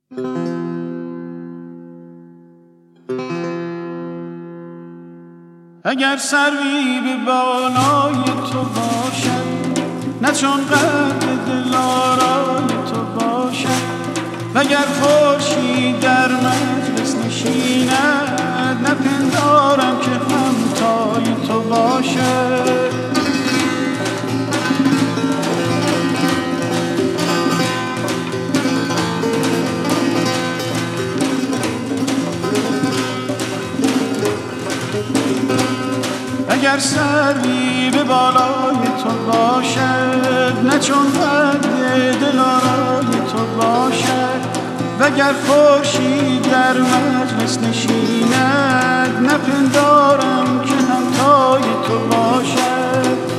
اگر سروی به بالای تو باشد، نه چون قد دلارای تو باشد، وگر خورشید در مجلس نشیند، نپندارم که همتای تو باشد. اگر سروی به بالای تو باشد، نه چون قد دلارای تو باشد، وگر خورشید در مجلس نشیند، نپندارم که همتای تو باشد.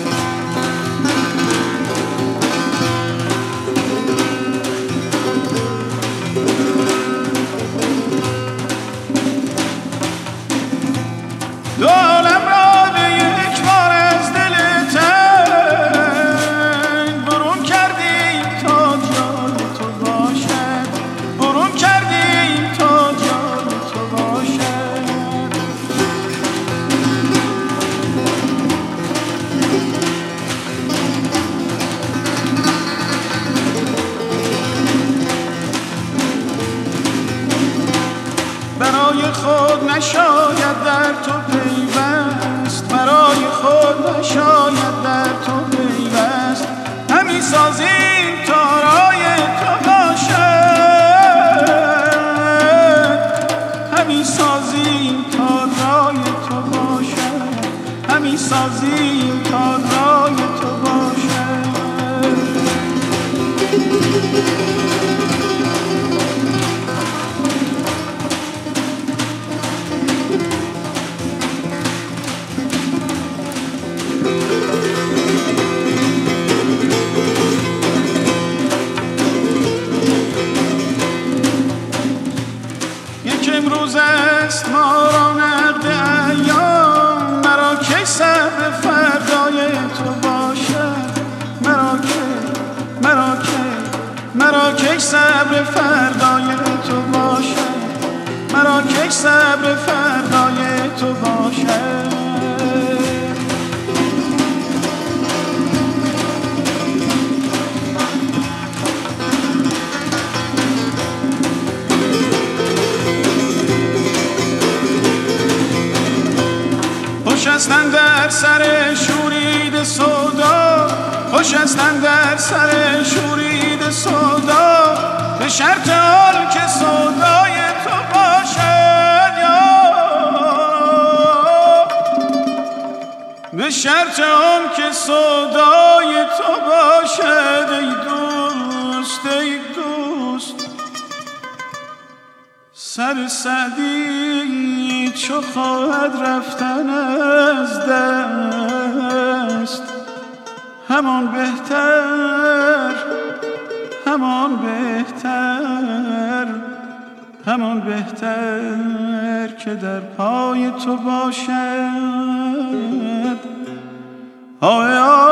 دو عالم را به یک بار از دل تنگ برون کردیم تا جای تو باشد، برون کردیم تا جای تو باشد. برای خود نشاید در تو پیوست، برای خود نشاید در تو پیوست، همین سازیم تا رای تو باشد، همین سازیم تا رای تو باشد، همین سازیم تا رای تو باشد. امروز است ما را نقد ایام، مرا کی صبر فردای تو باشد، مرا کی صبر فردای تو باشد، مرا کی صبر فردای تو باشد. خوشستن در سر شورید سودا، خوشستن در سر شورید سودا، به شرط آن که سودای تو باشد، به شرط آن که سودای تو باشد. ای دوست ای دوست، سر سعدی چو خواهد رفتن از دست، همان بهتر همان بهتر همان بهتر که در پای تو باشد. آه